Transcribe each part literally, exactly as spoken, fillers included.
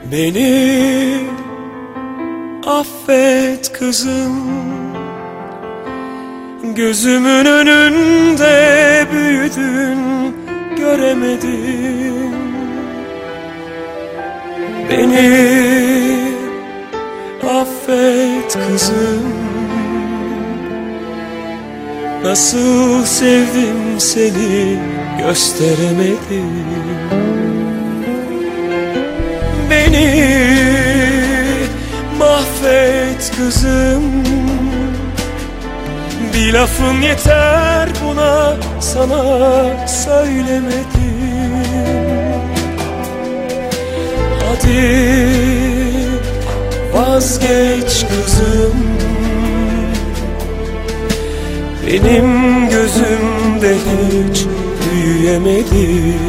Beni affet kızım, gözümün önünde büyüdün, göremedim. Beni affet kızım, nasıl sevdim seni gösteremedim. Beni mahvet kızım, bir lafın yeter buna, sana söylemedim. Hadi vazgeç kızım, benim gözümde hiç büyüyemedin.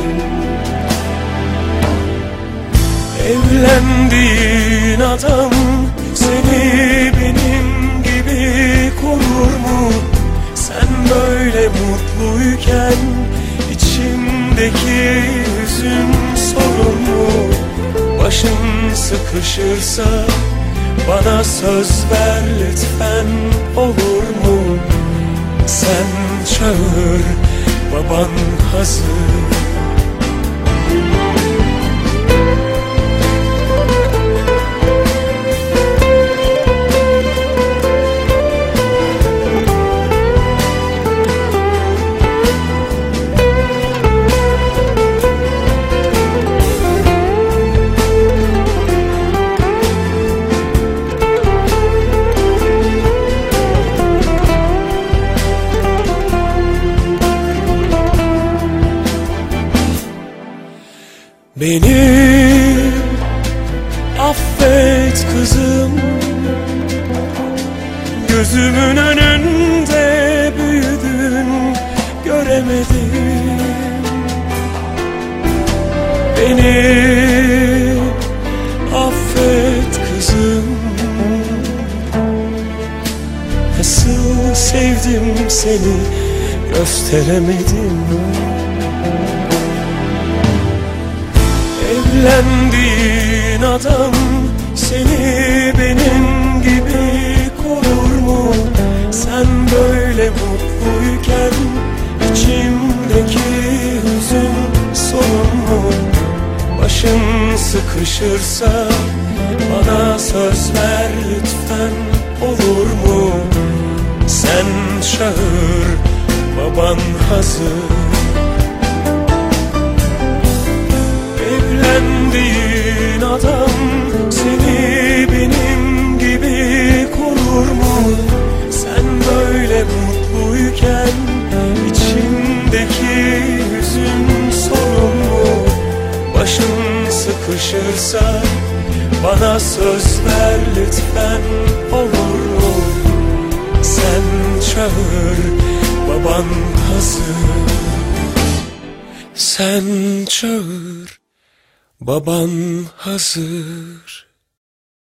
Evlendiğin adam seni benim gibi korur mu? Sen böyle mutluyken içimdeki hüzün sorun mu? Başın sıkışırsa bana söz ver lütfen, olur mu? Sen çağır, baban hazır. Beni affet kızım, gözümün önünde büyüdün, göremedim. Beni affet kızım, nasıl sevdim seni gösteremedim. Evlendiğin adam seni benim gibi korur mu? Sen böyle mutluyken içimdeki hüzün sorun mu? Başın sıkışırsa bana söz ver lütfen, olur mu? Sen çağır, baban hazır. Evlendiğin adam seni benim gibi korur mu? Sen böyle mutluyken içimdeki hüzün sorun mu? Başın sıkışırsa bana söz ver lütfen, olur mu? Sen çağır, baban hazır. Sen çağır, baban hazır.